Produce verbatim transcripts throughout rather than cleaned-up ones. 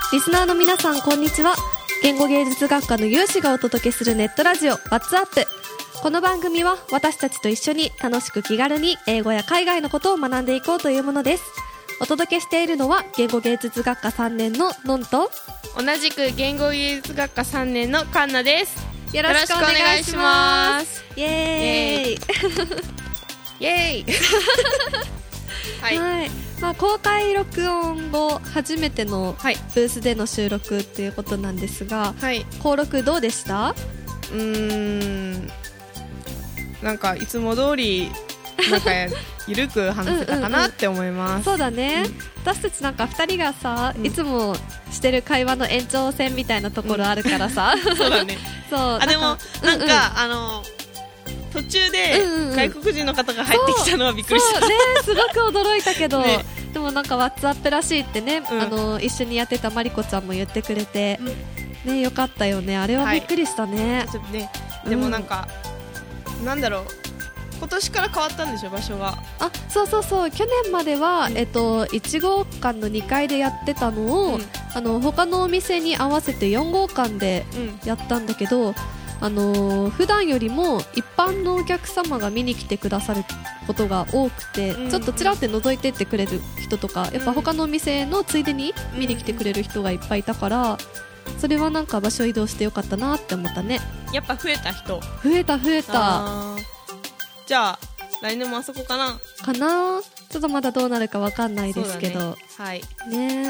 リスナーの皆さんこんにちは。言語芸術学科の有志がお届けするネットラジオ What's Up。 この番組は私たちと一緒に楽しく気軽に英語や海外のことを学んでいこうというものです。お届けしているのは言語芸術学科さんねんののんと、 同じく言語芸術学科さんねんのカンナです。 よろしくお願いします。イエーイイエーイはい、 はい、まあ、公開録音後初めてのブースでの収録っていうことなんですが、はい、登録どうでした？ うーん、なんかいつも通りなんかゆるく話せたかなって思います。 うんうんうん、そうだね、うん、私たちなんかふたりがさ、うん、いつもしてる会話の延長線みたいなところあるからさ、 うん、そうだねそうあでもなんか、うんうん、あの途中で外国人の方が入ってきたのはびっくりした、 そう、そうね、すごく驚いたけど、ね、でもなんか WhatsApp らしいってね、うん、あの一緒にやってたマリコちゃんも言ってくれて、うん、ね、よかったよね。あれはびっくりしたね、はい、 ね、でもなんか、うん、なんだろう、今年から変わったんでしょ、場所が。 あ、そうそうそう、去年までは、うん、えっと、いち号館のにかいでやってたのを、うん、あの他のお店に合わせてよん号館でやったんだけど、うん、あのー、普段よりも一般のお客様が見に来てくださることが多くて、うん、ちょっとちらって覗いてってくれる人とか、やっぱ他のお店のついでに見に来てくれる人がいっぱいいたから、それはなんか場所移動してよかったなって思ったね。 やっぱ増えた人増えた増えた。 じゃあ来年もあそこかなかな、ちょっとまだどうなるかわかんないですけど、 ね、はいね、はい、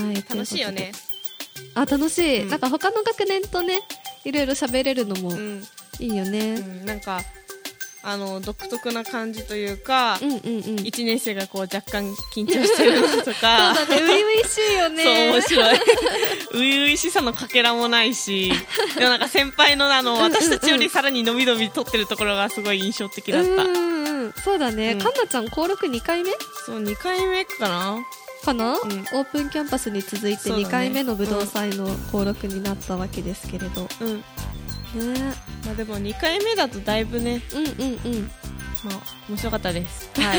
楽しいよね。 あ、楽しい、うん、なんか他の学年とねいろいろ喋れるのもいいよね、 うんうん、なんかあの独特な感じというか、うんうんうん、いちねん生がこう若干緊張してるのとかそうだね、初々しいよね。 そう、面白い初々しさのかけらもないし、でもなんか先輩のあの私たちよりさらにのびのび撮ってるところがすごい印象的だった。うんうん、そうだね、うん、かんなちゃん登録にかいめ？ そう、にかいめかなかな、うん、オープンキャンパスに続いてにかいめの武道祭の登録になったわけですけれど、うん、ね、 まあ、でもにかいめだとだいぶね、 うんうんうん、 まあ、面白かったです、はい、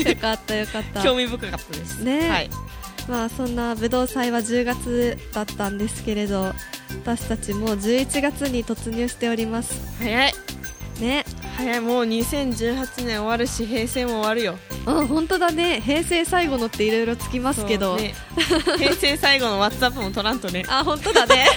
よかったよかった興味深かったですね、 はい、 まあ、そんな武道祭はじゅうがつだったんですけれど、私たちもじゅういちがつに突入しております。 早いね、 早い、もうにせんじゅうはちねん終わるし平成も終わるよ。 あ、本当だね、平成最後のっていろいろつきますけど、ね、 平成最後の WhatsApp も取らんとね。 あ、本当だね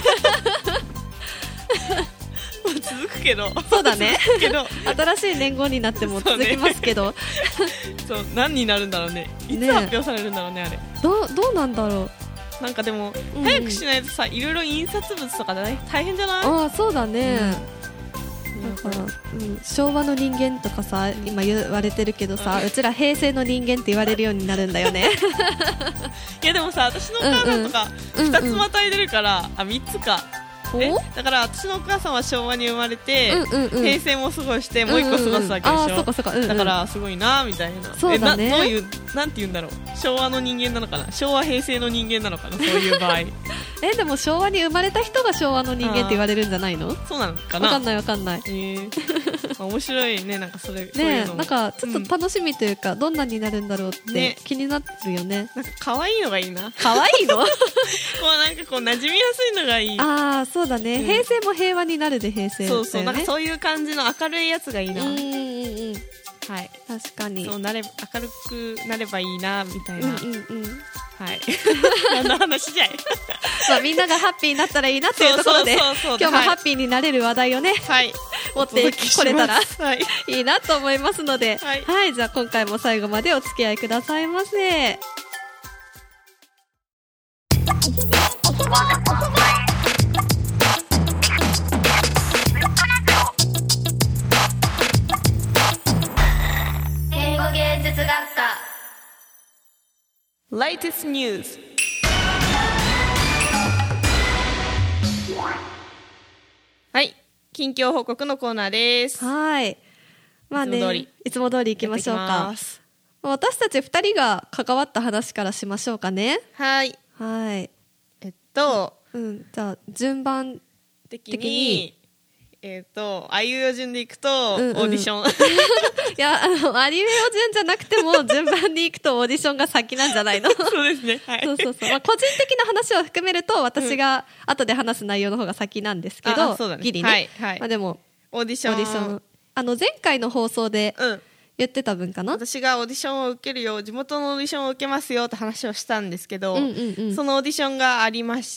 続くけど、 そうだねけど新しい年号になっても続きますけど、 そう、そう、何になるんだろうね、いつ発表されるんだろうね、あれどう、どうなんだろう。なんかでも、うん、早くしないとさ、いろいろ印刷物とか大変じゃない？ ああ、そうだね、うん、なんか、うん、昭和の人間とかさ、今言われてるけどさ、うん、うちら平成の人間って言われるようになるんだよねいやでもさ、私のお母さんとかふたつまたいでるから、うんうん、あ、みっつか、えだから私のお母さんは昭和に生まれて、うんうんうん、平成も過ごしてもう一個過ごすわけでしょ、うんうんうん、あ、そうかそうか、うんうん、だからすごいなみたいな。 そうだね、 えな、どういう、なんて言うんだろう、昭和の人間なのかな、昭和平成の人間なのかな、そういう場合え、でも昭和に生まれた人が昭和の人間って言われるんじゃないの？ そうなのかな、 わかんないわかんない、 えー、面白いね、なんかそれ、 ね、 そういうのもなんかちょっと楽しみというか、うん、どんなになるんだろうって気になるよね。 なんか可愛いのがいいな。 可愛いのこうなんかこう馴染みやすいのがいい。 ああ、そうだね、うん、平成も平和になるで平成、ね、 そうそう、なんかそういう感じの明るいやつがいいな。うんうんうん、はい、 確かに、 そうなれ、明るくなればいいなみたいな、うんうんうん、はい、何の話じゃいまあ、みんながハッピーになったらいいなっていうところで、今日もハッピーになれる話題をね、はい、持ってこれたら、はい、いいなと思いますので、はい、はい、じゃあ今回も最後までお付き合いくださいませ。言語芸術学科 Latest News。 はい、近況報告のコーナーです。 はい、まあね、いつも通りいつも通り行きましょうか。私たちふたりが関わった話からしましょうかね。 はい、 はい、 えっと、 うん、じゃあ順番的に、 的にえっ、ー、とあいうえお順でいくと、うんうん、オーディションいやあのあいうえお順じゃなくても順番にいくとオーディションが先なんじゃないのそうですね、はい、 そうそうそう、まあ、個人的な話を含めると私が後で話す内容の方が先なんですけど、うんね、ギリね、はいはい、まあ、でもオーディション、オーディションあの前回の放送で言ってた分かな、 うん、私がオーディションを受けるよ、地元のオーディションを受けますよって話をしたんですけど、うんうんうん、そのオーディションがありまして、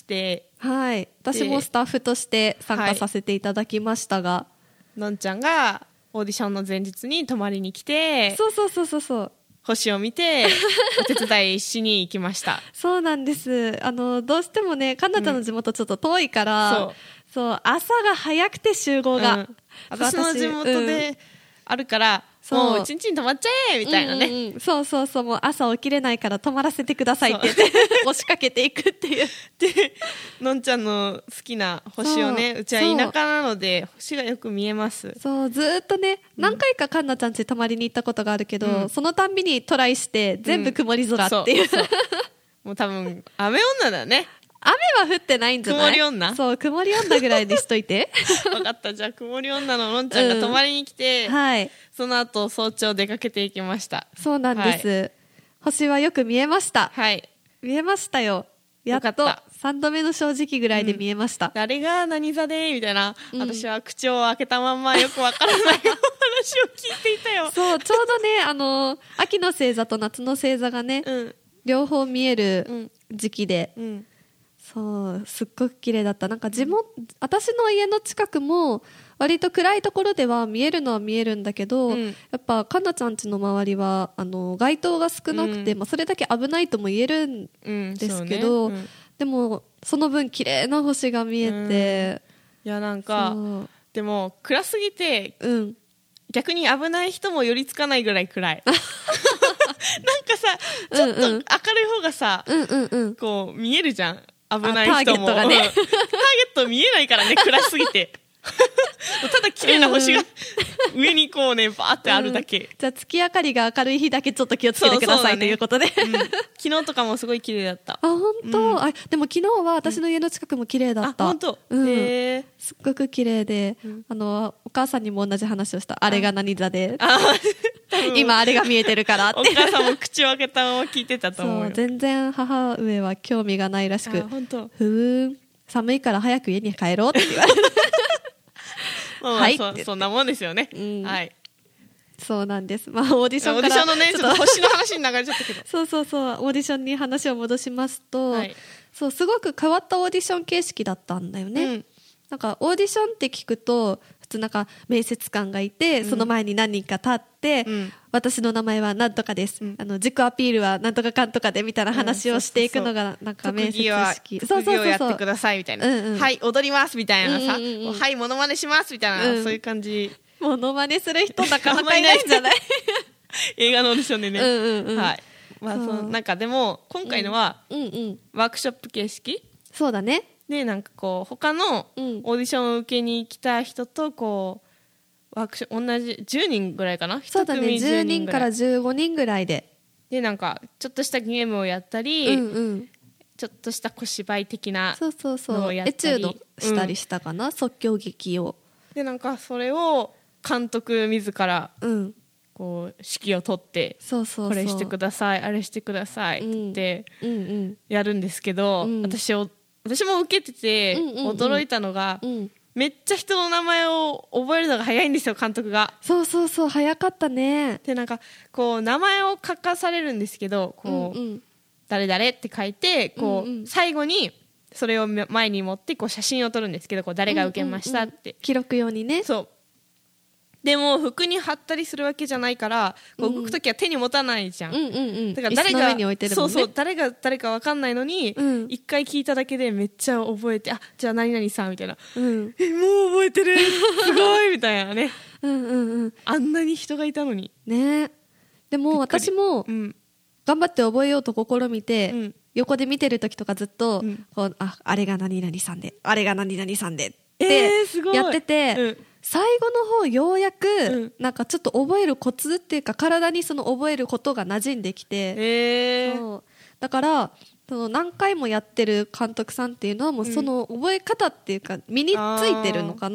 はい、私もスタッフとして参加させていただきましたが、はい、 のんちゃんがオーディションの前日に泊まりに来て、 そうそうそうそうそう、 星を見てお手伝いしに行きましたそうなんです。あのどうしてもね、かなちゃんの地元ちょっと遠いから、うん、そうそう朝が早くて集合が、うん、 私の地元であるから、うん、もう一日に泊まっちゃえみたいなね、うんうんうん、 そうそうそう、もう朝起きれないから泊まらせてくださいって言って押しかけていくっていうで、のんちゃんの好きな星をね、うちは田舎なので星がよく見えます。 そうずーっとね、何回かかんなちゃん家泊まりに行ったことがあるけど、うん、そのたんびにトライして全部曇り空っていう、うん、そうそうもう多分雨女だね。 雨は降ってないんじゃない？ 曇り女？ そう、曇り女ぐらいにしといて分かった、じゃあ曇り女ののんちゃんが泊まりに来て、うん、はい、その後早朝出かけていきました。そうなんです、はい、 星はよく見えました。 はい、 見えましたよ。やっとさんどめの正直ぐらいで見えました、 うん、誰が何座でみたいな、うん、私は口を開けたまんまよくわからないお話を聞いていたよ。 そう、ちょうどね、あの秋の星座と夏の星座がね、うん、両方見える時期で、うんうん、そうすっごく綺麗だった。なんか地元、私の家の近くも割と暗いところでは見えるのは見えるんだけど、うん、やっぱかなちゃん家の周りはあの街灯が少なくて、うん、まあ、それだけ危ないとも言えるんですけど、うんね、うん、でもその分綺麗な星が見えて、 いやなんかでも暗すぎて、うん、逆に危ない人も寄りつかないぐらい暗いなんかさ、ちょっと明るい方がさ、うんうんうん、こう見えるじゃん、危ない人も。ターゲットがね、ターゲット見えないからね、暗すぎてただ綺麗な星が上にこうねバーってあるだけ、うん、 じゃあ月明かりが明るい日だけちょっと気をつけてください、ね、ということで、うん、 昨日とかもすごい綺麗だった。 あ、本当、うん、あ、でも昨日は私の家の近くも綺麗だった。 あ、本当、 うん、へー、すっごく綺麗で、うん、あのお母さんにも同じ話をした。あれが何座で今あれが見えてるからってお母さんも口を開けたまま聞いてたと思うよ。 そう、全然母上は興味がないらしく、 あ、本当、 ふーん、寒いから早く家に帰ろうって言われてはい、そ, そんなもんですよね、うん、はい、 そうなんです。まあオーディションからオーディションのね、ちょっと星の話に流れちゃったけどそうそうそう、オーディションに話を戻しますと、はい、そうすごく変わったオーディション形式だったんだよね、うん、なんかオーディションって聞くと普通なんか面接官がいて、うん、その前に何人か立って、うん、私の名前は何とかです、うん、あの自己アピールは何とかかんとかでみたいな話をしていくのがなんか面接式、 特技をやってくださいみたいな、うんうん、はい踊りますみたいなさ、うんうんうん、はいモノマネしますみたいな、うん、そういう感じ。 モノマネする人なかなかいないんじゃない映画のオーディションでね、うんうんうん、はい、まあ、そのなんかでも今回のは、うんうんうん、ワークショップ形式、 そうだね。 でなんかこう他のオーディションを受けに来た人とこうワークショップ同じじゅうにんぐらいかな、 そうだね、じゅうにんからじゅうごにんぐらいででなんかちょっとしたゲームをやったり、うんうん、ちょっとした小芝居的なのをやったり、 エチュードしたりしたかな、うん、即興劇を。 でなんかそれを監督自ら、うん、こう指揮を取ってそうそうそう、これしてくださいあれしてくださいってやるんですけど、うんうんうん、私を私も受けてて驚いたのが、うんうんうん、めっちゃ人の名前を覚えるのが早いんですよ、監督が。 そうそうそう、早かったね。 でなんかこう名前を書かされるんですけど、こう、うんうん、誰々って書いてこう、うんうん、最後にそれを前に持ってこう写真を撮るんですけど、こう誰が受けましたって、うんうんうん、 記録用にね。 そうでも服に貼ったりするわけじゃないからこう動くときは手に持たないじゃん、うんうんうん、だから誰が、ね、そうそう誰が誰か分かんないのに、うん、一回聞いただけでめっちゃ覚えて、あ、じゃあ何々さんみたいな、うん、えもう覚えてるすごいみたいなねうんうん、うん、あんなに人がいたのにね。でも私も頑張って覚えようと試みて、うん、横で見てる時とかずっと、うん、こう あ, あれが何々さんであれが何々さんでってやってて、えー、うん、最後の方ようやく、うん、なんかちょっと覚えるコツっていうか体にその覚えることが馴染んできて、えー、そうだからその何回もやってる監督さんっていうのはもうその覚え方っていうか身についてるのかなって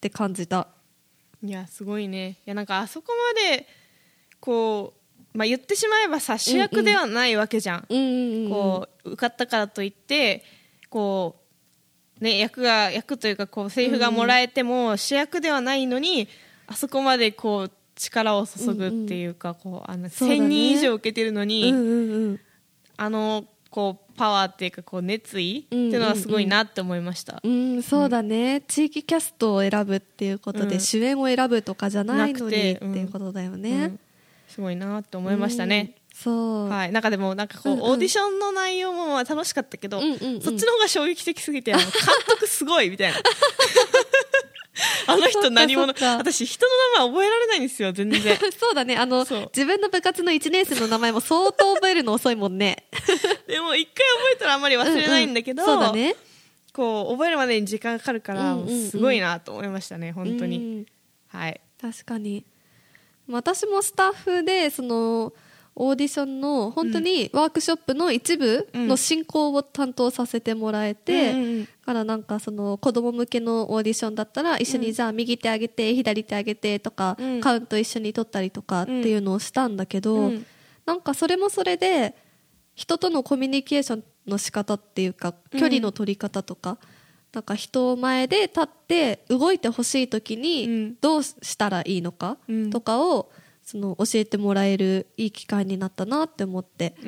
って感じた。 いやすごいね。いやなんかあそこまでこう、まあ、言ってしまえばさ主役ではないわけじゃん、うんうん、こう受かったからといってこう、ね、役が役というかこうセリフがもらえても主役ではないのに、あそこまでこう力を注ぐっていうか、うんうん、こうあのせんにん以上受けてるのに、うんうんうん、あのこうパワーっていうかこう熱意っていうのはすごいなって思いました、 うんうんうん、そうだね、うん、地域キャストを選ぶっていうことで、うん、主演を選ぶとかじゃないのにっていうことだよね、うんうん、 すごいなって思いましたね、 うん、そう、 はい、なんかでもなんかこう、うんうん、オーディションの内容もまあ楽しかったけど、うんうんうん、そっちの方が衝撃的すぎてあの監督すごいみたいなあの人何者、私人の名前覚えられないんですよ全然そうだね、あの自分の部活のいちねん生の名前も相当覚えるの遅いもんねでも一回覚えたらあんまり忘れないんだけど、うんうん、そうだね、こう覚えるまでに時間かかるから、うんうんうん、すごいなと思いましたね本当に、うん、はい、 確かに私もスタッフでそのオーディションの本当にワークショップの一部の進行を担当させてもらえて、うん、からなんかその子供向けのオーディションだったら一緒にじゃあ右手上げて左手上げてとか、うん、カウント一緒に取ったりとかっていうのをしたんだけど、うん、なんかそれもそれで人とのコミュニケーションの仕方っていうか距離の取り方とか、うん、なんか人前で立って動いてほしい時にどうしたらいいのかとかをその教えてもらえるいい機会になったなって思って、うん、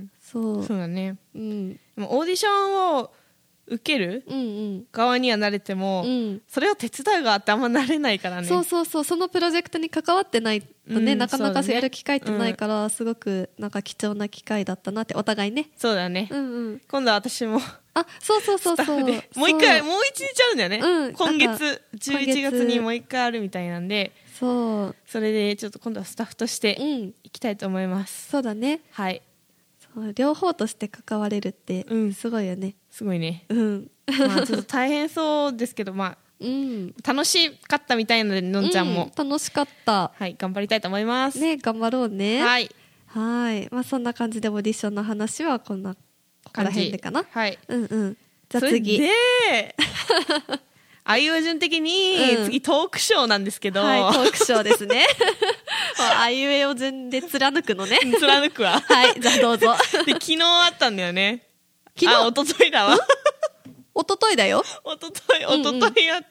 そう、 そうだね、うん、でもオーディションを受ける側には慣れても、うんうん、それを手伝う側ってあんま慣れないからね。 そうそうそう、そのプロジェクトに関わってないとね、うん、なかなかやる機会ってないから、ね、すごくなんか貴重な機会だったなって、お互いね。 そうだね、うんうん、今度は私もあ、そうそうそうそう、もう一回もう一日あるんだよね、うん、今月じゅういちがつにもう一回あるみたいなんで、そう、それでちょっと今度はスタッフとして行きたいと思います、 うん、そうだね、 はい、 そう両方として関われるってすごいよね、うん、 すごいね、うん、まあちょっと大変そうですけどまあうん、楽しかったみたいなのでのんちゃんも、 うん、楽しかった、 はい、頑張りたいと思いますね、頑張ろうね、 はい、 はい、まあ、そんな感じでオーディションの話はこんなここら辺でかな、 はい、 うんうん、じゃあ次であいう順的に、うん、次トークショーなんですけど、 はい、トークショーですねあいうえお順で貫くのね貫くわはい、じゃあどうぞで昨日あったんだよね、昨日、あ、一昨日だわ一昨日だよ、 一昨日一昨日やって、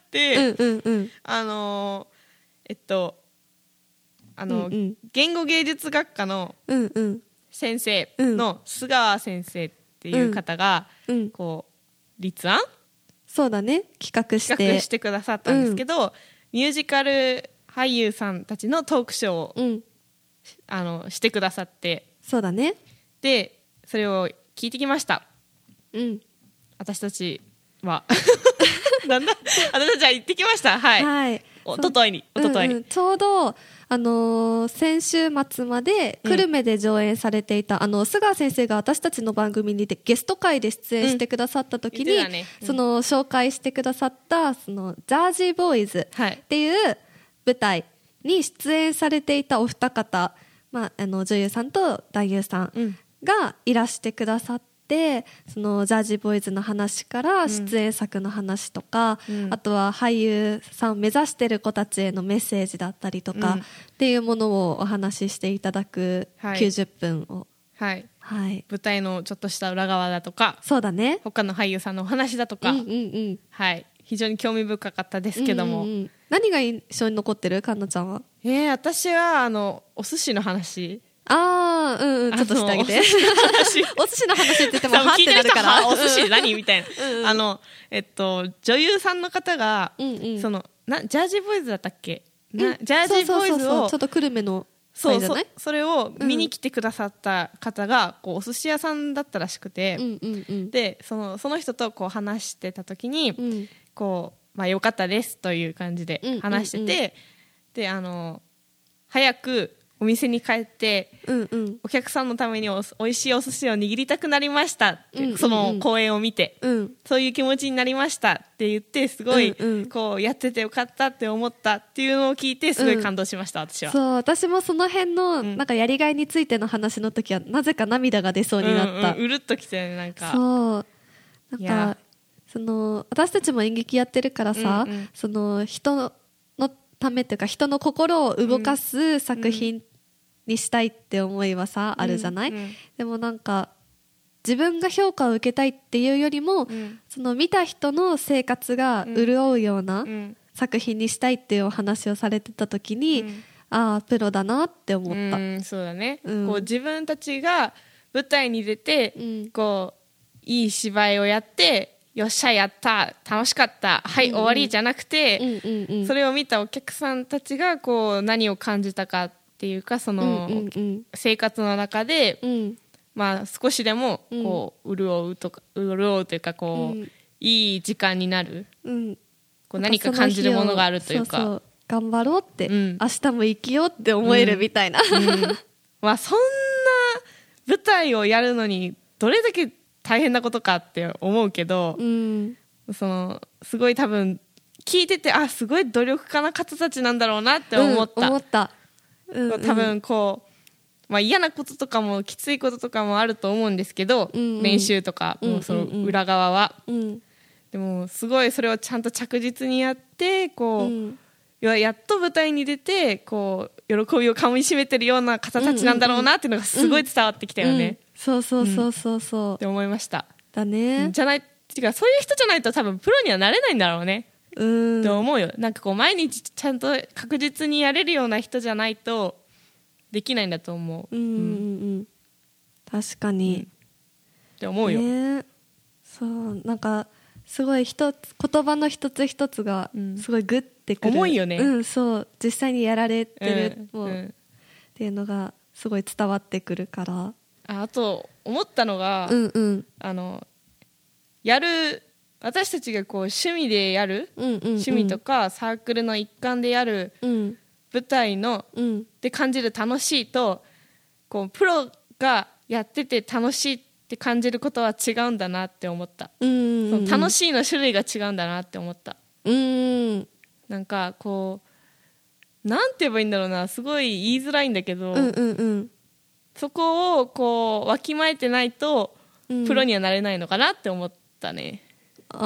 うんうんうん、あのー、えっとあの、うんうん、言語芸術学科の先生の須川先生っていう方が、うんうん、こう立案、 そうだね、企画して企画してくださったんですけど、うん、ミュージカル俳優さんたちのトークショーを、うん、あのしてくださって、 そうだね、 でそれを聞いてきました、 うん、 私たちはなんだ私たちは行ってきました、はい、はい、おとといにおとといに、 うんうん、ちょうどあのー、先週末まで久留米で上演されていた、うん、あの須川先生が私たちの番組にゲスト会で出演してくださった時に、うんねうん、その紹介してくださったそのジャージーボーイズっていう舞台に出演されていたお二方、まあ、あの女優さんと男優さんがいらしてくださって、でそのジャージーボーイズの話から出演作の話とか、うん、あとは俳優さんを目指してる子たちへのメッセージだったりとか、うん、っていうものをお話ししていただくきゅうじゅっぷんを、 はいはい、舞台のちょっとした裏側だとか、 そうだね、 他の俳優さんのお話だとか、うんうんうん、はい、非常に興味深かったですけども、うんうんうん、 何が印象に残ってる？かんなちゃんは。 えー、私はあのお寿司の話、 ああ、うんうん、ちょっとしてあげて。お寿司の話って言ってもはってなるから。 お寿司何みたいな。うんうん、あの、えっと、女優さんの方が、うんうん、そのな、ジャージーボーイズだったっけ、なジャージーボーイズを、そうそうそうそう、 ちょっと久留米のそうそう、それを見に来てくださった方が、こうお寿司屋さんだったらしくて、うんうんうん、で、その、その人とこう話してた時に、うん、こう、まあよかったですという感じで話してて、うんうんうん、で、あの、早く、お店に帰って、うんうん、お客さんのためにお美味しいお寿司を握りたくなりましたって、うんうんうん、その公演を見て、うん、そういう気持ちになりましたって言って、すごい、うんうん、こうやっててよかったって思ったっていうのを聞いて、すごい感動しました、うん、私は。 そう、私もその辺のなんかやりがいについての話の時はなぜか涙が出そうになった。 うんうん、うるっときてね、なんか。 そう、なんかその私たちも演劇やってるからさ、うんうん、その人のためっていうか人の心を動かす作品にしたいって思いはさ、うん、あるじゃない、うんうん、でもなんか自分が評価を受けたいっていうよりも、うん、その見た人の生活が潤うような作品にしたいっていうお話をされてた時に、うん、ああプロだなって思った。 うん、そうだね、うん、こう自分たちが舞台に出て、うん、こういい芝居をやってよっしゃやった楽しかったはい、うんうん、終わりじゃなくて、うんうんうん、それを見たお客さんたちがこう何を感じたかっていうかその、うんうんうん、生活の中で、うんまあ、少しでもこう、うん、潤うとか潤うというかこう、うん、いい時間になる、うん、こう何か感じるものがあるというかそうそう頑張ろうって、うん、明日も生きようって思えるみたいな、うんうんまあ、そんな舞台をやるのにどれだけ大変なことかって思うけど、うん、そのすごい多分聞いててあすごい努力家な方たちなんだろうなって思った、うん、思った、うんうん、多分こうまあ、嫌なこととかもきついこととかもあると思うんですけど、うんうん、練習とかもうその裏側は、うんうん、でもすごいそれをちゃんと着実にやってこう、うん、やっと舞台に出てこう喜びをかみしめてるような方たちなんだろうなっていうのがすごい伝わってきたよね、うんうん、 そうそうそうそうそう、うん、 って思いましただね、 じゃないっていうかそういう人じゃないと多分プロにはなれないんだろうねうんって思うよ。なんかこう毎日ちゃんと確実にやれるような人じゃないとできないんだと思う。うんうんうん、 確かに、うん、 って思うよ、ね、 そうなんかすごい一つ言葉の一つ一つがすごいグッてくる、 重いよね、 うん、そう実際にやられてる、うんうん、っていうのがすごい伝わってくるから。 あ、あと思ったのが、うんうん、あのやる私たちがこう趣味でやる、うんうんうん、趣味とかサークルの一環でやる、うん舞台の、うん、で感じる楽しいとこうプロがやってて楽しいって感じることは違うんだなって思った、うんうんうん、その楽しいの種類が違うんだなって思った、うん、なんかこうなんて言えばいいんだろうなすごい言いづらいんだけど、うんうんうん、そこをこうわきまえてないとプロにはなれないのかなって思ったね、 うん、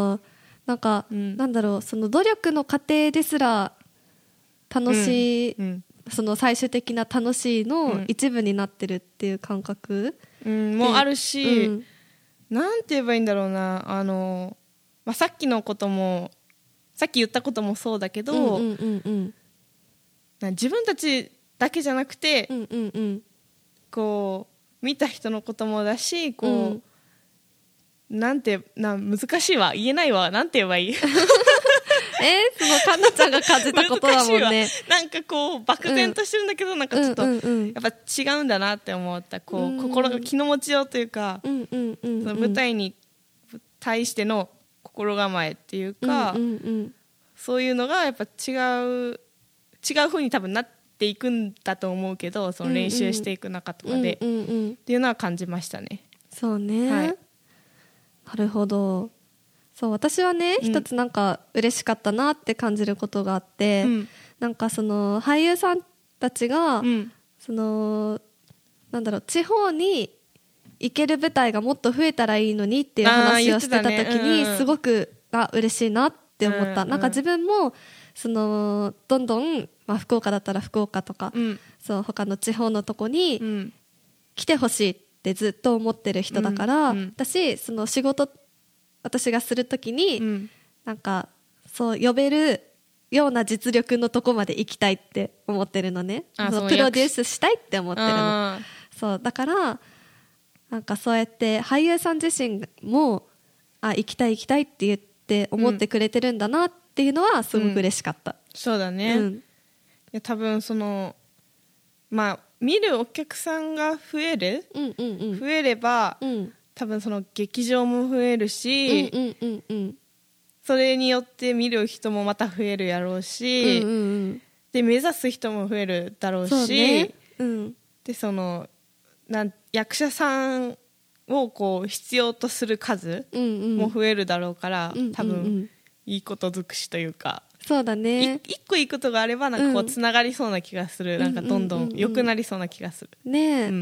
あなんか、うん、なんだろうその努力の過程ですら楽しい、うんうん、その最終的な楽しいの一部になってるっていう感覚、 うん、もあるし、うん、なんて言えばいいんだろうなあの、まあ、さっきのこともさっき言ったこともそうだけど、うんうんうんうん、自分たちだけじゃなくて、うんうんうん、こう見た人のこともだしこう、うん、なんてな難しいわ言えないわなんて言えばいいえー、そのかなちゃんが感じたことだもんねなんかこう漠然としてるんだけど、うん、なんかちょっと、うんうんうん、やっぱ違うんだなって思ったこう、うん、心が気の持ちようというか、うんうんうんうん、その舞台に対しての心構えっていうか、うんうんうん、そういうのがやっぱ違う違う風に多分なっていくんだと思うけどその練習していく中とかで、うんうんうん、っていうのは感じましたね。 そうね、はい、なるほど。そう私はね、うん、一つなんか嬉しかったなって感じることがあって、うん、なんかその俳優さんたちが、うん、そのなんだろう地方に行ける舞台がもっと増えたらいいのにっていう話をしてた時に、ねうん、すごくあ嬉しいなって思った、うん、なんか自分もそのどんどん、まあ、福岡だったら福岡とか、うん、そう他の地方のとこに来てほしいってずっと思ってる人だから、うんうん、私その仕事私がするときに、うん、なんかそう呼べるような実力のとこまで行きたいって思ってるのね。そのプロデュースしたいって思ってるの。そうだからなんかそうやって俳優さん自身もあ行きたい行きたいって言って思ってくれてるんだなっていうのはすごく嬉しかった。うん、 そうだね。うん、いや多分そのまあ見るお客さんが増える、うんうんうん、増えれば。うん多分その劇場も増えるし、うんうんうんうん、それによって見る人もまた増えるやろうし、うんうんうん、で目指す人も増えるだろうし、ねうん、でそのなん役者さんをこう必要とする数も増えるだろうから、うんうん、多分いいこと尽くしというか、 そうだね、 一個いいことがあればなんかこうつながりそうな気がする、うん、なんかどんどん良くなりそうな気がする、 ねえ、うん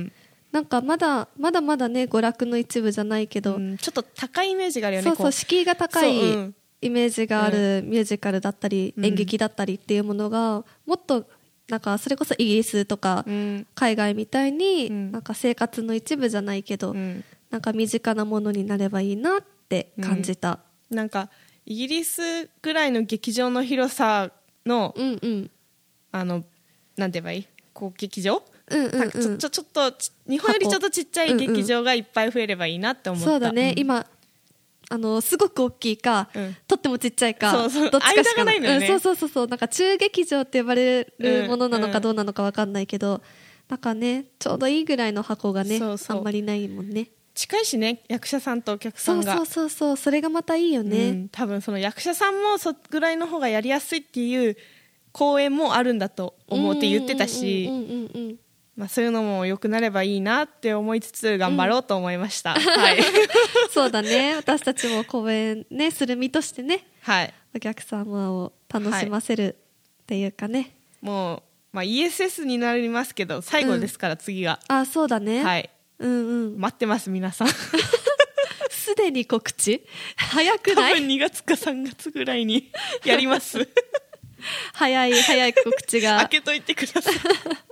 なんかまだまだまだね娯楽の一部じゃないけど、うん、 ちょっと高いイメージがあるよね。 そうそう敷居が高いイメージがあるミュージカルだったり、うん、演劇だったりっていうものがもっとなんかそれこそイギリスとか海外みたいに、うん、なんか生活の一部じゃないけど、うん、なんか身近なものになればいいなって感じた、 うん、なんかイギリスぐらいの劇場の広さの、うんうん、あのなんて言えばいいこう劇場、うんうんうん、ちょ、ちょ、ちょっと日本よりちょっとちっちゃい劇場がいっぱい増えればいいなって思った、うんうん、 そうだね、うん、今あのすごく大きいか、うん、とってもちっちゃいか、 そうそうどっちかしかないのよね、 うん、そうそうそうなんか中劇場って呼ばれるものなのかどうなのか分かんないけど、うんうん、なんかねちょうどいいぐらいの箱がねそうそうあんまりないもんね。 近いしね役者さんとお客さんがそうそうそうそうそれがまたいいよね、うん、 多分その役者さんもそぐらいの方がやりやすいっていう公演もあるんだと思うって言ってたし、まあ、そういうのも良くなればいいなって思いつつ頑張ろうと思いました、うんはい、 そうだね私たちも公演、ね、する身としてね、 はい、 お客様を楽しませるっていうかね、はい、 もう、まあ、イーエスエス になりますけど最後ですから、うん、次があそうだね、 はいうんうん、 待ってます皆さんすでに告知早くない？ 多分にがつかさんがつぐらいにやります早い早い告知が開けといてください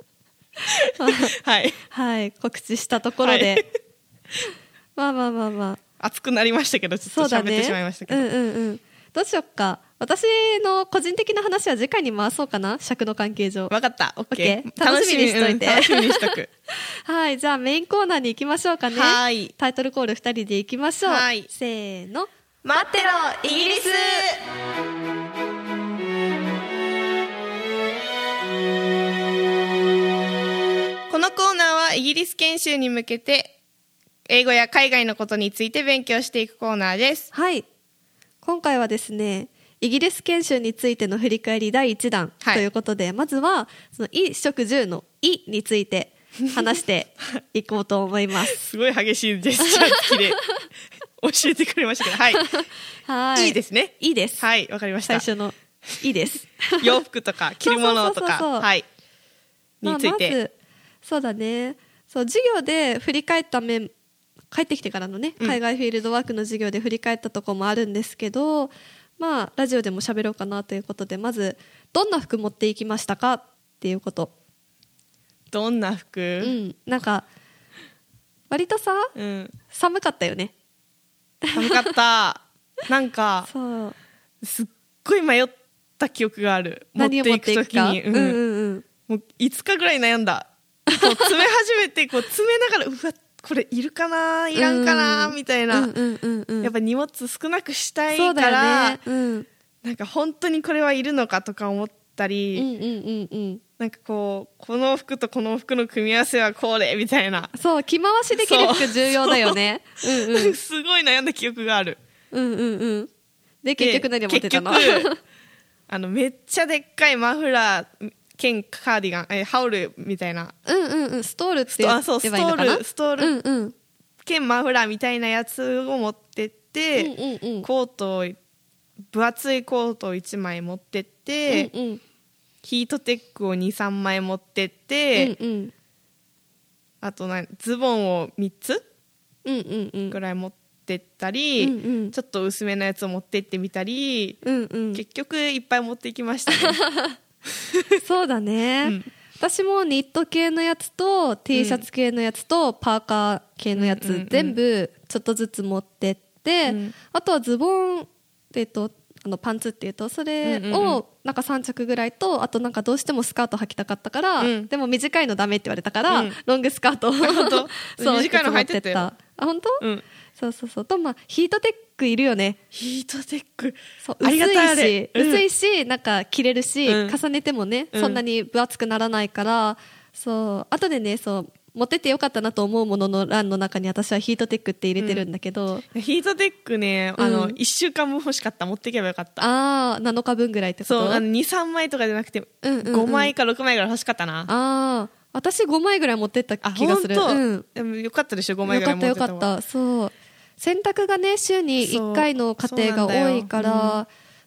はい、 はい、告知したところで、はい、まあまあまあまあ熱くなりましたけどちょっと喋ってしまいましたけど、 ねうんうんうん、どうしよっか私の個人的な話は次回に回そうかな尺の関係上分かった OK 楽しみにしといて、 うん、楽しみにしとくはいじゃあメインコーナーに行きましょうかね。はいタイトルコールふたりで行きましょう。はいせーの待ってろイギリス。このコーナーはイギリス研修に向けて英語や海外のことについて勉強していくコーナーです。 はい今回はですねイギリス研修についての振り返りだいいちだんということで、はい、まずはその衣食住のいについて話していこうと思いますすごい激しいジェスチャー付きで教えてくれましたけどはいはいいいですねいいですはいわかりました最初のいいです洋服とか着るものとかはいについて、まあ、まずそうだねそう授業で振り返った面帰ってきてからのね海外フィールドワークの授業で振り返ったところもあるんですけど、うん、まあラジオでも喋ろうかなということでまずどんな服持っていきましたかっていうこと。 どんな服、 うん、なんか割とさ、うん、寒かったよね。 寒かったなんかそうすっごい迷った記憶がある。 何を持っていくか持っていく時に、うんうんうん、もういつかぐらい悩んだこう詰め始めてこう詰めながらうわこれいるかないらんかな、うん、みたいな、うんうんうんうん、やっぱ荷物少なくしたいから、ねうん、なんか本当にこれはいるのかとか思ったり、うんうんうんうん、なんかこうこの服とこの服の組み合わせはこれみたいなそう着回しできる服重要だよねうん、うん、 すごい悩んだ記憶がある。 うんうんうんで結局何を持ってたの？ 結局あのめっちゃでっかいマフラー兼カーディガン、えー、ハウルみたいなうんうんうんストールって言えばいいのかな。 ストール、ストール、うんうん、兼マフラーみたいなやつを持ってって、うんうんうん、コート分厚いコートをいちまい持ってって、うんうん、ヒートテックを にさんまい持ってって、うんうん、あとなズボンをみっつぐらい持ってったり、うんうん、ちょっと薄めのやつを持ってってみたり、うんうん、結局いっぱい持っていきましたねそうだね、うん、私もニット系のやつと T シャツ系のやつとパーカー系のやつ、うんうんうん、全部ちょっとずつ持ってって、うん、あとはズボン、えっと、あのパンツっていうとそれをなんかさんちゃくぐらいとあとなんかどうしてもスカート履きたかったから、うん、でも短いのダメって言われたから、うん、ロングスカートをそう短いの履いてたよ。 あ本当、うん、そうそうそうと、まあ、ヒートテックいるよね。 ヒートテックそう薄いし、うん、薄いしなんか着れるし、うん、重ねてもね、うん、そんなに分厚くならないからそう後でねそう持っててよかったなと思うものの欄の中に私はヒートテックって入れてるんだけど、 うん、ヒートテックねあの、うん、いっしゅうかんぶん欲しかった持っていけばよかった。 ああなのかぶんぐらいってこと。 そうあの にさんまいとかじゃなくて、うんうんうん、ごまいかろくまいぐらい欲しかったな。 ああ私ごまいぐらい持ってった気がする。 うん、でもよかったでしょごまいぐらい持ってた。 よかったよかった。そう洗濯がね週にいっかいの家庭が多いから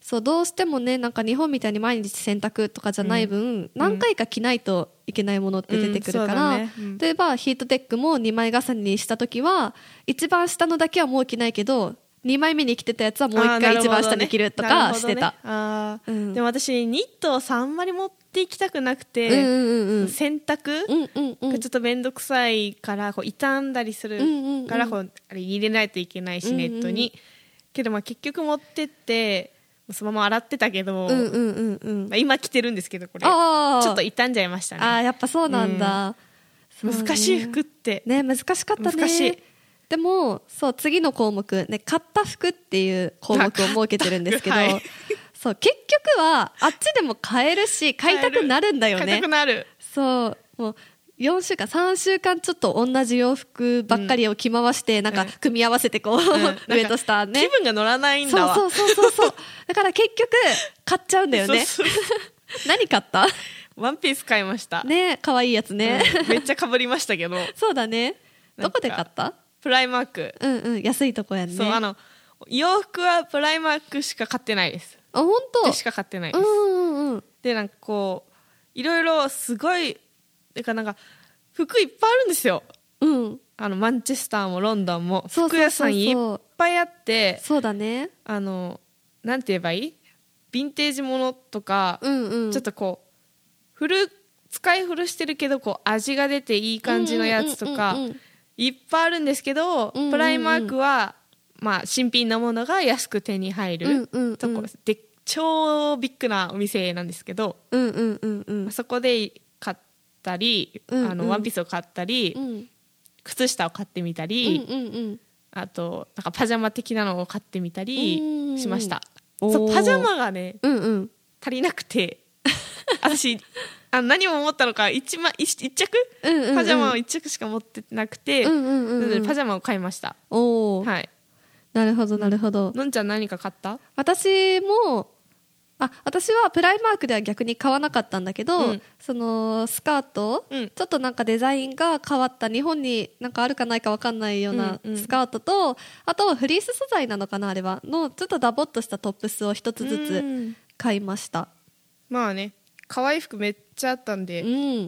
そうどうしてもねなんか日本みたいに毎日洗濯とかじゃない分、うん、何回か着ないといけないものって出てくるから、うんねうん、例えばヒートテックもにまい重ねにした時は一番下のだけはもう着ないけどにまいめに着てたやつはもう一回一番下に着るとかしてた、ねあうん、でも私ニットをさんまり持っていきたくなくて、うんうんうん、洗濯がちょっとめんどくさいからこう傷んだりするからこうあれ入れないといけないし、うんうん、ネットにけどまあ結局持ってってそのまま洗ってたけど、うんうんうんうんまあ、今着てるんですけどこれちょっと傷んじゃいましたね。 あやっぱそうなんだ、 うんね、難しい服ってね難しかったね。 難しい。 でもそう次の項目、ね、買った服っていう項目を設けてるんですけど、はい、そう結局はあっちでも買えるし買いたくなるんだよね。 買いたくなる。 そうもうよんしゅうかんさんしゅうかんちょっと同じ洋服ばっかりを着回して、うん、なんか組み合わせてこう、うん、上と下ね気分が乗らないんだわ。 そうそうそうそうそうだから結局買っちゃうんだよね。そうそう何買った？ ワンピース買いましたね。可愛いやつね、 うん、めっちゃ被りましたけどそうだね。どこで買った？ プライマーク。 うんうん安いとこやんね。 そうあの洋服はプライマークしか買ってないです。 あ本当？ でしか買ってないです。うんうんうん、でなんかこういろいろすごいてかなんか服いっぱいあるんですよ、うん、あのマンチェスターもロンドンも服屋さんいっぱいあってそうだねあのなんて言えばいいヴィンテージものとか、うんうん、ちょっとこう古使い古してるけどこう味が出ていい感じのやつとか、うんうんうんうん、いっぱいあるんですけど、うんうんうん、プライマークは、まあ、新品のものが安く手に入る、うんうんうん、ところで超ビッグなお店なんですけど、うんうんうんうん、そこで買ったり、うんうん、あのワンピースを買ったり、うん、靴下を買ってみたり、うんうんうん、あとなんかパジャマ的なのを買ってみたりしました。そうパジャマがね、うんうん、足りなくて私あの何を思ったのか 一, 枚 一, 一着、うんうんうん、パジャマを一着しか持ってなくて、うんうんうんうん、パジャマを買いました。 お、はい、なるほどなるほど。 のんちゃん何か買った？ 私もあ私はプライマークでは逆に買わなかったんだけど、うん、そのスカート、うん、ちょっとなんかデザインが変わった日本になんかあるかないか分かんないようなスカートと、うんうん、あとフリース素材なのかなあれはのちょっとダボっとしたトップスを一つずつ買いました。 まあね可愛い服めっちゃあったんで、うん、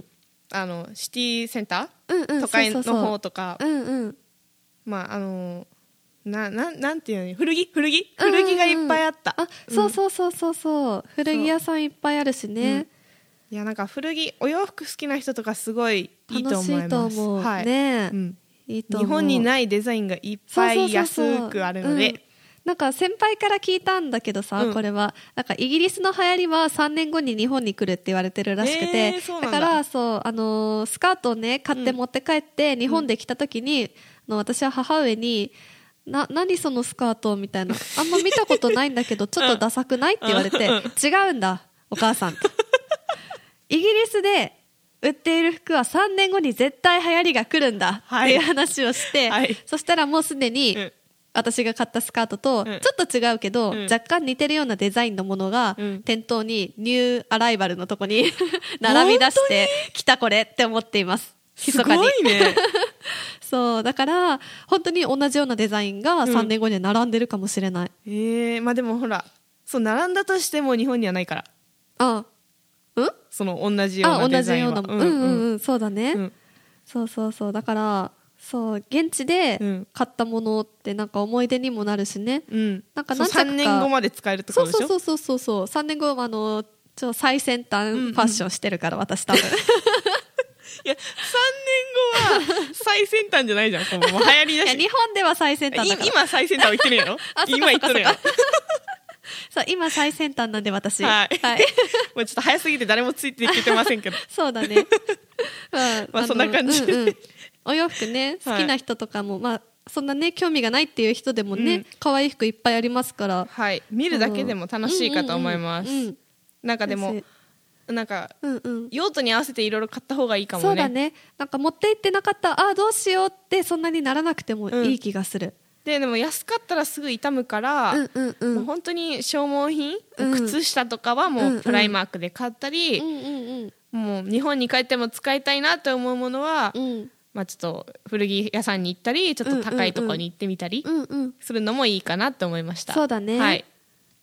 あのシティセンター、うんうん、都会の方とか、うんうん、まああのな, な, なんていうの古着古着古着がいっぱいあった、 うんうん、あ、うん、そうそうそうそうそう古着屋さんいっぱいあるしね、 うん、いやなんか古着お洋服好きな人とかすごいいいと思います。楽しいと思う、はい、 ね、うん、いいと思う。 日本にないデザインがいっぱい安くあるので、うん、 なんか先輩から聞いたんだけどさ、うん、これはなんかイギリスの流行りはさんねんごに日本に来るって言われてるらしくて、えー、だ, だからそうあのー、スカートをね買って持って帰って、うん、日本で着た時に、うん、の私は母上にな何そのスカートみたいなあんま見たことないんだけどちょっとダサくないって言われて、うん、違うんだお母さんイギリスで売っている服はさんねんごに絶対流行りが来るんだっていう話をして、はい、そしたらもうすでに、うん私が買ったスカートとちょっと違うけど、うん、若干似てるようなデザインのものが、うん、店頭にニューアライバルのとこに並び出して来たこれって思っています。 すごいねそうだから本当に同じようなデザインがさんねんごには並んでるかもしれない、 うん、えー、まあでもほらそう並んだとしても日本にはないからあうんその同じようなデザインはあ同じような、うんうんうん、そうだね、うん、そうそうそうだからそう現地で買ったものってなんか思い出にもなるしね、うん、なんか何着かさんねんごまで使えるってことでしょ。 そうそうそうそうさんねんごはあのちょ最先端ファッションしてるから、うんうん、私多分いやさんねんごは最先端じゃないじゃんもう流行りだしいや日本では最先端だから今最先端は言ってるやろ今言ってるやろそう今最先端なんで私はい、はい、もうちょっと早すぎて誰もついていけてませんけどそうだねまあ、 まあそんな感じで、うんうんお洋服ね好きな人とかも、はい、まあそんなね興味がないっていう人でもね、うん、可愛い服いっぱいありますから、 はい、見るだけでも楽しいかと思います、うんうんうん、なんかでもなんか、うんうん、用途に合わせていろいろ買った方がいいかもね。 そうだねなんか持って行ってなかったああどうしようってそんなにならなくてもいい気がする、 うん、で, でも安かったらすぐ傷むから、うんうんうん、もう本当に消耗品、うん、靴下とかはもうプライマークで買ったり、うんうんうん、もう日本に帰っても使いたいなと思うものは、うんまあ、ちょっと古着屋さんに行ったりちょっと高いところに行ってみたりするのもいいかなと思いました、 うんうんうん、そうだね、 はい、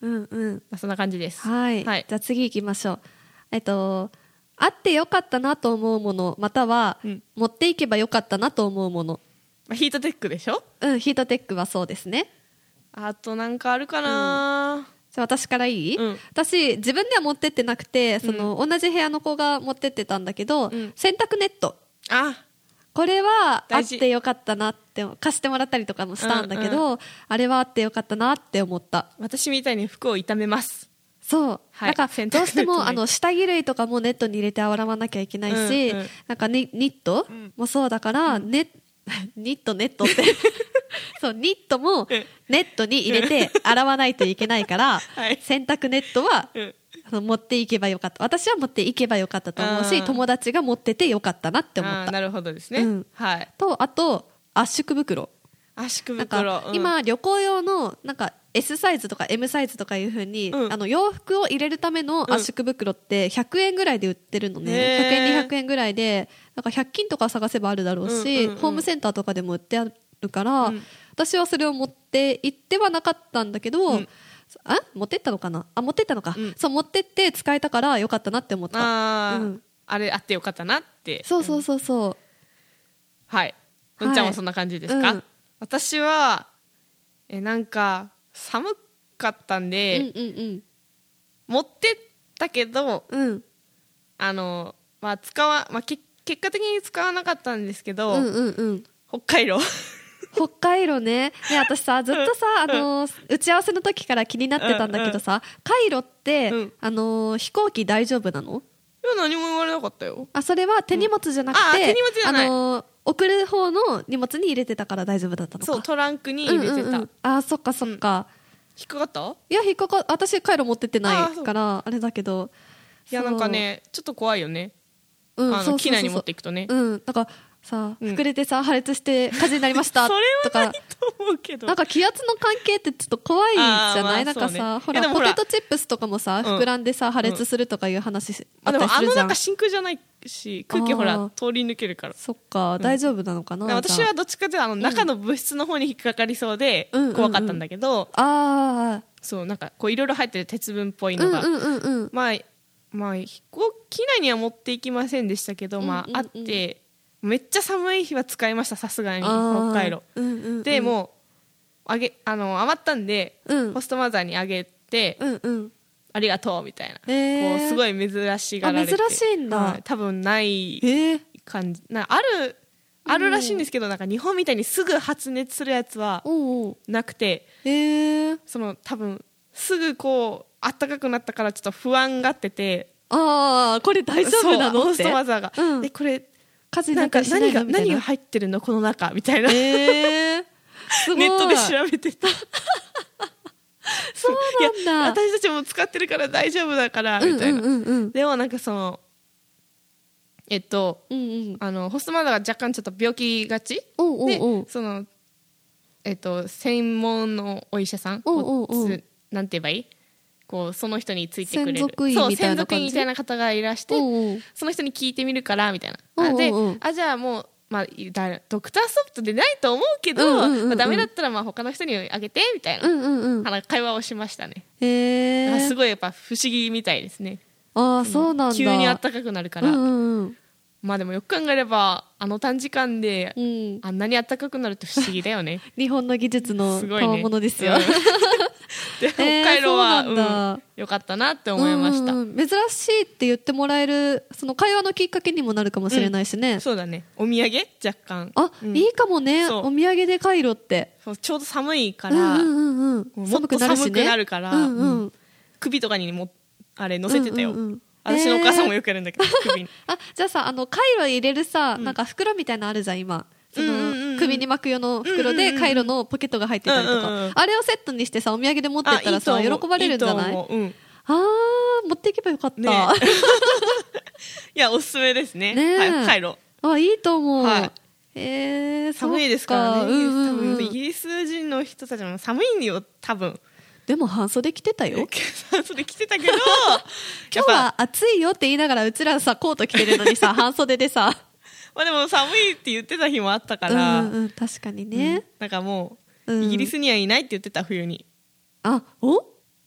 うんうん、 まあ、そんな感じです。 はい、はい、じゃあ次行きましょう。えっとあってよかったなと思うもの、または、うん、持っていけばよかったなと思うもの。 まあ、ヒートテックでしょ。 うん、ヒートテックはそうですね。 あとなんかあるかな、うん、 じゃあ私からいい、うん、私自分では持ってってなくて、その、うん、同じ部屋の子が持ってってたんだけど、うん、洗濯ネット、 あ、 これはあってよかったなって、貸してもらったりとかもしたんだけど、うんうん、あれはあってよかったなって思った。 私みたいに服を傷めます。 そう、はい、なんかどうしてもあの下着類とかもネットに入れて洗わなきゃいけないし、うんうん、なんかニットもそうだから、うん、ネニットネットってそうニットもネットに入れて洗わないといけないから、はい、洗濯ネットは、うん、あの持っていけばよかった。私は持っていけばよかったと思うし、友達が持っててよかったなって思った。 なるほどですね、うん、はい、 とあと圧縮袋。 圧縮袋、 うん、今旅行用のなんか S サイズとか M サイズとかいう風に、うん、あの洋服を入れるための圧縮袋ってひゃくえんぐらいで売ってるのね、うん、ひゃくえんにひゃくえんぐらいで、なんかひゃく均とか探せばあるだろうし、うんうんうん、ホームセンターとかでも売ってあるから、うん、私はそれを持って行ってはなかったんだけど、うん、あ持ってったのかなあ持ってったのか、うん、そう持ってって使えたからよかったなって思った。 あ、 うん、 あれあってよかったなって。 そうそうそうそう、うん、 はい。うんちゃんもそんな感じですか？はい、うん、私はえなんか寒かったんで、うんうんうん、持ってったけど、うん、あのまあ使わ、まあ、け結果的に使わなかったんですけど、うんうんうん、北海道北海道ね。ね、私さずっとさ、あのー、打ち合わせの時から気になってたんだけどさ、カイロって、うん、あのー、飛行機大丈夫なの？ いや何も言われなかったよ。 あ、それは手荷物じゃなくて、うん、あ、手荷物じゃない、あのー、送る方の荷物に入れてたから大丈夫だったのか。 そう、トランクに入れてた、うんうんうん、 あ、そっかそっか、 うん、引っかかった？ いや引っかか私カイロ持ってってないからあれだけど、 いやなんかねちょっと怖いよね、うん、あの機内に持っていくとね、 うん、なんかさ、うん、膨れてさ破裂して火事になりましたとかそれはないと思うけど、 なんか気圧の関係ってちょっと怖いじゃない、なんかさ、ほらポテトチップスとかもさ、膨らんでさ破裂するとかいう話あったりするじゃん、うん、あでもあのなんか真空じゃないし空気ほら通り抜けるから。 そっか、うん、大丈夫なのかな。 私はどっちかというとあの中の物質の方に引っかかりそうで怖かったんだけど、うんうんうん、 あそうなんかこういろいろ入ってる鉄分っぽいのが、うんうんうんうん、まあまあ飛行機内には持っていきませんでしたけど、うんうんうん、まああってめっちゃ寒い日は使いました、さすがに北海道、うんうんうん、でもうあげあの余ったんで、うん、ホストマザーにあげて、うんうん、ありがとうみたいな、えー、こうすごい珍しがられて、 珍しいんだ、はい、 多分ない感じ、えー、なあるあるらしいんですけど、なんか日本みたいにすぐ発熱するやつはなくて、えー、その多分すぐこう暖かくなったからちょっと不安がってて、 ああこれ大丈夫なのってホストマザーが、うん、えこれなんか何が何が入ってるのこの中みたいな、えー、すごいネットで調べてたそうなんだ、 私たちも使ってるから大丈夫だからみたいな、うんうんうんうん、でもなんかそのえっと、うんうん、あのホストマザーが若干ちょっと病気がちおうおうおうでそのえっと専門のお医者さんおうおうおうなんて言えばいい、こうその人についてくれる専属医みたいな感じ、そう専属医みたいな方がいらして、おうおうその人に聞いてみるからみたいな、おうおうであじゃあもう、まあ、ドクターストップでないと思うけど、うんうんうんうんまあ、ダメだったらまあ他の人にあげてみたいな、うんうんうん、会話をしましたね。へー、すごいやっぱ不思議みたいですね。 あそうなんだ、 急に暖かくなるから、うんうんうん、まあでもよく考えればあの短時間であんなに暖かくなるって不思議だよね、 うん、日本の技術の賜物ですよ、ね、 うん、で北海道は、えーうん、よかったなって思いました、うん、 珍しいって言ってもらえるその会話のきっかけにもなるかもしれないしね、 うん、そうだね、お土産若干あ、うん、いいかもね、お土産でカイロってそうちょうど寒いから、うんうんうんうん、もっと寒くなるから、うんうんうん、首とかにもあれ乗せてたよ、うんうんうん、私のお母さんもよくやるんだけど、えー、首にあじゃあさあのカイロ入れるさ、うん、なんか袋みたいなのあるじゃん今その、うんうんうん、首に巻く用の袋でカイロのポケットが入ってたりとか、うんうんうん、あれをセットにしてさお土産で持ってったらさ喜ばれるんじゃない？いいと思う、うん、あー持っていけばよかった、ね、 いやおすすめですね、ねはい、カイロあいいと思う、はい、えー、 寒いですからね、うんうんうん、多分イギリス人の人たちも寒いんよ多分でも半袖着てたよ半袖着てたけど今日は暑いよって言いながらうちらさコート着てるのにさ半袖でさまあでも寒いって言ってた日もあったから、 うんうん、確かにね、うん、 なんかもう、うん、イギリスにはいないって言ってた冬にあお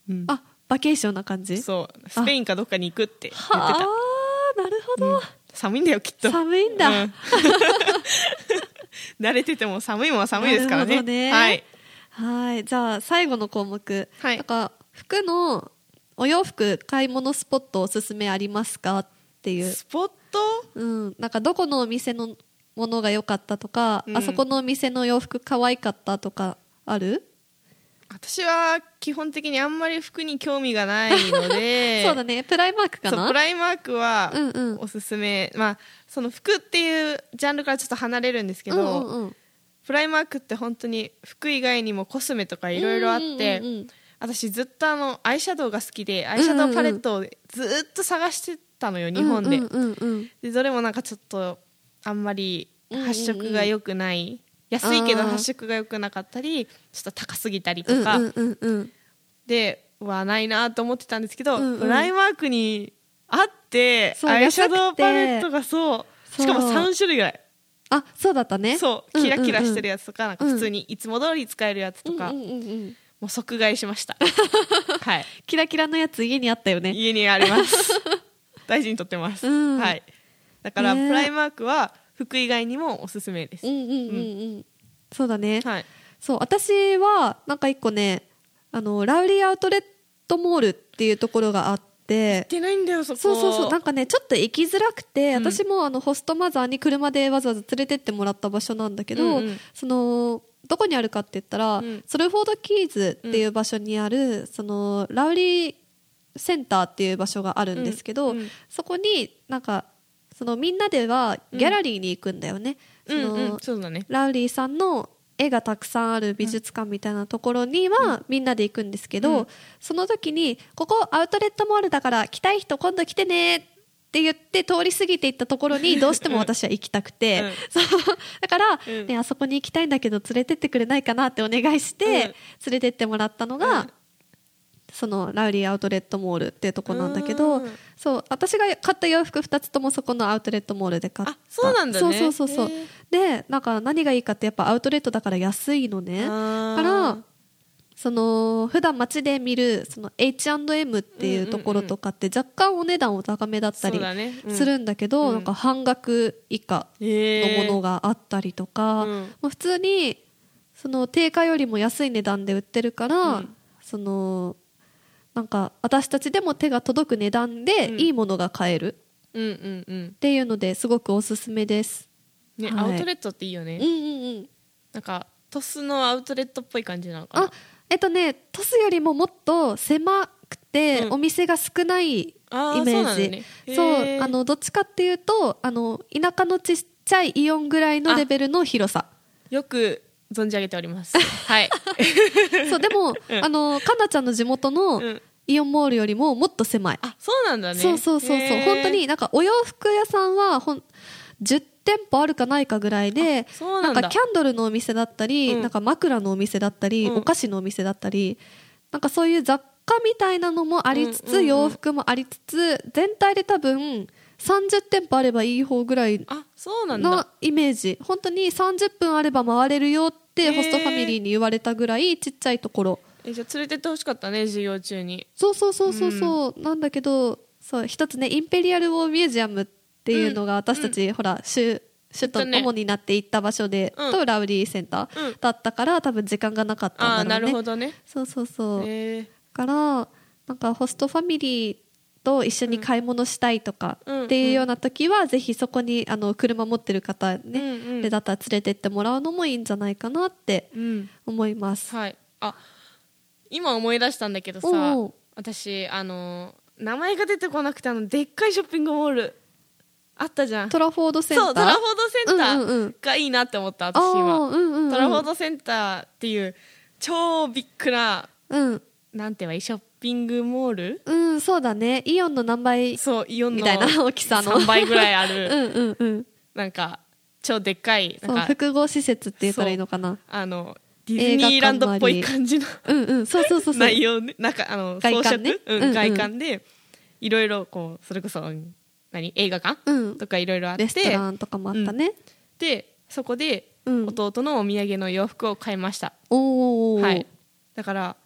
うん、 あバケーションな感じ。 そうスペインかどっかに行くって言ってた。 はあなるほど、うん、 寒いんだよきっと。 寒いんだ、うん、 慣れてても寒いもんは寒いですからね。 ねはいはいじゃあ最後の項目、 はい、 なんか服のお洋服買い物スポットおすすめありますかっていう。 スポット、 うん、なんかどこのお店のものが良かったとか、うん、あそこのお店の洋服可愛かったとかある？ 私は基本的にあんまり服に興味がないのでそうだねプライマークかな。 そうプライマークはおすすめ、うんうん、まあその服っていうジャンルからちょっと離れるんですけど、うんうんうん、プライマークって本当に服以外にもコスメとかいろいろあって、うんうんうんうん、私ずっとあのアイシャドウが好きでアイシャドウパレットをずっと探してたのよ、うんうん、日本で、うんうんうん、でどれもなんかちょっとあんまり発色が良くない、うんうんうん、安いけど発色が良くなかったりちょっと高すぎたりとか、うんうんうん、ではないなと思ってたんですけど、うんうん、プライマークにあってアイシャドウパレットがそうしかもさん種類ぐらい、 あそうだったね。 そうキラキラしてるやつとか、うんうんうん、なんか普通にいつも通り使えるやつとか、うんうんうんうん、もう即買いしましたはい、 キラキラのやつ家にあったよね。 家にあります大事にとってます、うん、はい、だから、ね、プライマークは服以外にもおすすめです。うんうんうんうん、 そうだね、 はい、 そう私はなんか一個ねあのラウリーアウトレットモールっていうところがあって、 行ってないんだよそこ。 そうそうそうなんかねちょっと行きづらくて、うん、私もあのホストマザーに車でわざわざ連れてってもらった場所なんだけど、うんうん、そのどこにあるかって言ったら、うん、ソルフォードキーズっていう場所にある、うん、そのラウリーセンターっていう場所があるんですけど、うんうん、そこになんかそのみんなではギャラリーに行くんだよね、 うん、その、うんうん、そうだね、 ラウリーさんの絵がたくさんある美術館みたいなところにはみんなで行くんですけど、うん、その時にここアウトレットモールだから来たい人今度来てねって言って通り過ぎていったところにどうしても私は行きたくて、うん、そうだから、うんね、あそこに行きたいんだけど連れてってくれないかなってお願いして、うん、連れてってもらったのが、うん、そのラウリーアウトレットモールっていうところなんだけど、そう私が買った洋服ふたつともそこのアウトレットモールで買った。 あそうなんだね。 そうそうそうそうでなんか何がいいかってやっぱアウトレットだから安いのね。だからその普段街で見るその エイチアンドエム っていうところとかって若干お値段お高めだったりするんだけど、なんか半額以下のものがあったりとか、まあ普通にその定価よりも安い値段で売ってるから、うん、そのなんか私たちでも手が届く値段でいいものが買えるっていうのですごくおすすめです、 ね、はい、アウトレットっていいよね、 うんうんうん、 なんかトスのアウトレットっぽい感じなのかな。 あえっとねトスよりももっと狭くてお店が少ないイメージ、うん、そう、ね、そうあのどっちかっていうとあの田舎のちっちゃいイオンぐらいのレベルの広さ。 よく存じ上げておりますはいそうでも、うん、あのかなちゃんの地元のイオンモールよりももっと狭い。 あそうなんだね。 そうそうそうそう本当になんかお洋服屋さんはほんじゅってんぽあるかないかぐらいで、な, なんかキャンドルのお店だったり、うん、なんか枕のお店だったり、うん、お菓子のお店だったりなんかそういう雑貨みたいなのもありつつ、うんうんうん、洋服もありつつ全体で多分さんじゅってんぽあればいい方ぐらいのイメージ。本当にさんじゅっぷんあれば回れるよってホストファミリーに言われたぐらいちっちゃいところ。 えじゃあ連れてってほしかったね授業中に。 そうそうそうそうそう、うん、なんだけどそう一つねインペリアルウォーミュージアムっていうのが私たち、うん、ほら首首都主になって行った場所で、うん、とラウリーセンターだったから、うん、多分時間がなかったんだろうね。あなるほどね。そうそうそう、えー、からなんかホストファミリーと一緒に買い物したいとかっていうような時は、うん、ぜひそこにあの車持ってる方ね、うんうん、でだったら連れてってもらうのもいいんじゃないかなって思います、 うん、はいあ今思い出したんだけどさ私あの名前が出てこなくてあのでっかいショッピングモールあったじゃん。 トラフォードセンター。 そうトラフォードセンターがいいなって思った、うんうんうん、私は、うんうんうん、トラフォードセンターっていう超ビッグな、うん、なんて言えばいいショッピングモール、 うんそうだねイオンの何倍そうイオンのみたいな大きさのさんばいぐらいあるうんうん、うん、 なんか超でっかいなんかそう複合施設って言ったらいいのかな。 あのディズニーランドっぽい感じのうんうんそうそうそうそう内容ねなんかあの外観ね装飾、うんうん、外観でいろいろこうそれこそ何映画館、うん、とかいろいろあってレストランとかもあったね、うん、 でそこで弟のお土産の洋服を買いました、 うん、おー、 はい、だから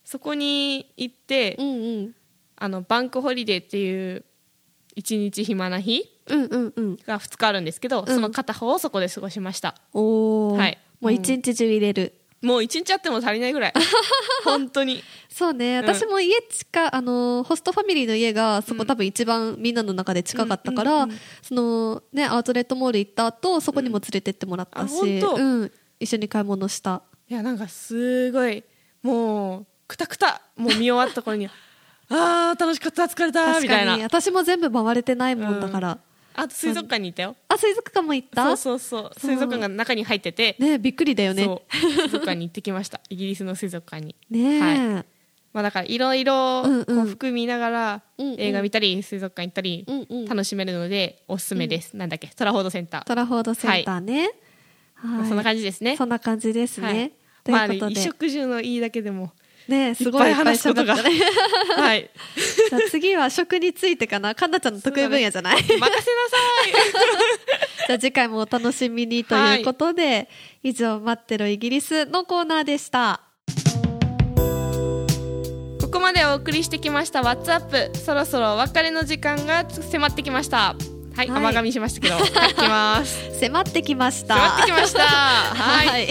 そこに行って、うんうん、あのバンクホリデーっていう一日暇な日がふつかあるんですけど、うんうんうん、その片方をそこで過ごしました。 おー、はい、もう一日中入れる、 もう一日あっても足りないぐらい本当にそうね、私も家近、あのホストファミリーの家がそこ多分一番みんなの中で近かったから、うんうんうんうん、そのね、アウトレットモール行った後そこにも連れてってもらったし、うん、うん、一緒に買い物した。 いやなんかすごいもうくたくたもう見終わった頃にあー楽しかった疲れたみたいな。 私も全部回れてないもんだから、うん、 あと水族館に行ったよ。 あ、水族館も行った。 そうそうそう、水族館が中に入っててね、びっくりだよね。 そう水族館に行ってきましたイギリスの水族館にね、はい、 まあ、だからいろいろ服見ながら映画見たり水族館行ったり楽しめるのでおすすめです、うん、なんだっけ、トラフォードセンター。 トラフォードセンターね、 はいはい、そんな感じですね。 そんな感じですね、はい、ということで、まあ、 衣食住のいいだけでもね、すごいいっぱい話すことがはい。 じゃあ次は食についてかな。かんなちゃんの得意分野じゃない、 ね、任せなさいじゃあ次回もお楽しみにということで、はい、以上待ってろイギリスのコーナーでした。 ここまでお送りしてきました WhatsApp、 そろそろお別れの時間が迫ってきました。はい、はい、甘噛みしましたけど、はい、いきます迫ってきました迫ってきましたはい、はい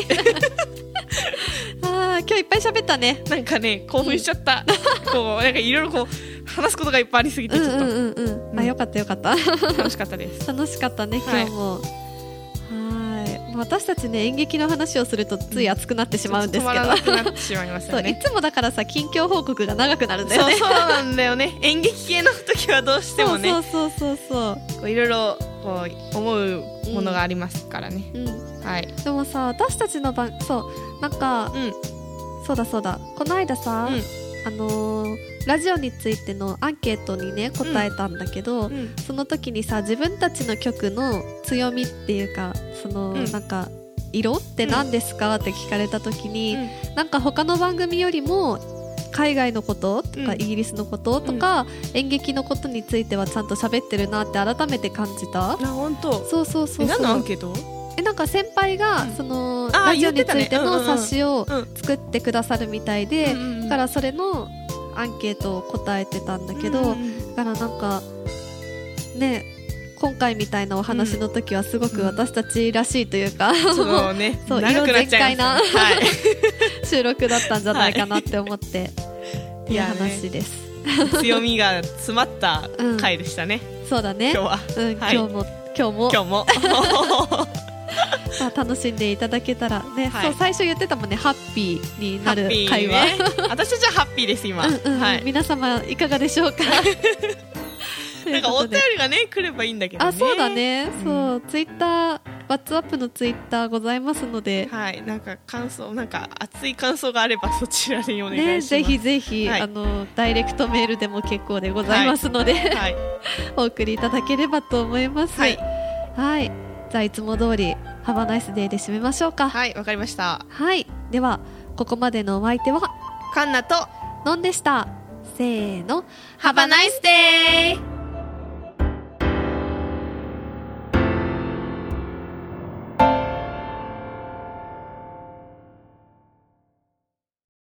あ、今日いっぱい喋ったね。 なんかね興奮しちゃった、うん、こうなんかいろいろこう話すことがいっぱいありすぎてちょっと、うんうんうん、 うん、あ、よかったよかった楽しかったです楽しかったね今日も、はい、私たちね演劇の話をするとつい熱くなってしまうんですけど、うん、止まらなくなってしまいますよねそういつもだからさ近況報告が長くなるんだよね。 そうそうなんだよね演劇系の時はどうしてもねそうそうそうそうそういろいろこう思うものがありますからね、うんうん、はい、 でもさ私たちの番そうなんか、うん、そうだそうだこの間さ、うん、あのー、ラジオについてのアンケートにね答えたんだけど、うん、その時にさ自分たちの曲の強みっていうかその、うん、なんか色って何ですか、うん、って聞かれた時に、うん、なんか他の番組よりも海外のこととか、うん、イギリスのこととか、うん、演劇のことについてはちゃんと喋ってるなって改めて感じた。 あ、本当。 そうそうそうそう。 何のアンケート？ えなんか先輩が、うん、そのラジオについての冊子を作ってくださるみたいで、うんうん、だからそれのアンケートを答えてたんだけど、うんうん、だからなんかね今回みたいなお話の時はすごく私たちらしいというか、うん、 そうねそう色全開な、はい、収録だったんじゃないかなって思って、はい、っていう話です、 ね、強みが詰まった回でしたね、 うん、そうだね今日は、 うんはい、今日も今日も今日もまあ、楽しんでいただけたらね、はい、そう最初言ってたもんねハッピーになる会話、ね、 私たちはハッピーです今、うんうん、はい、 皆様いかがでしょうかなんかお便りがね来ればいいんだけどね。 あ、そうだね、うん、そうツイッターWhatsApp のツイッターございますので、 はい、なんか感想なんか熱い感想があればそちらにお願いします、ね、 ぜひぜひ、はい、あのダイレクトメールでも結構でございますので、はいはい、お送りいただければと思います。はい、はい、じゃあいつも通りハバナイスデーで締めましょうか。 はい、わかりました。 はい、ではここまでのお相手はカンナとノンでした。せーの、 ハバナイスデー。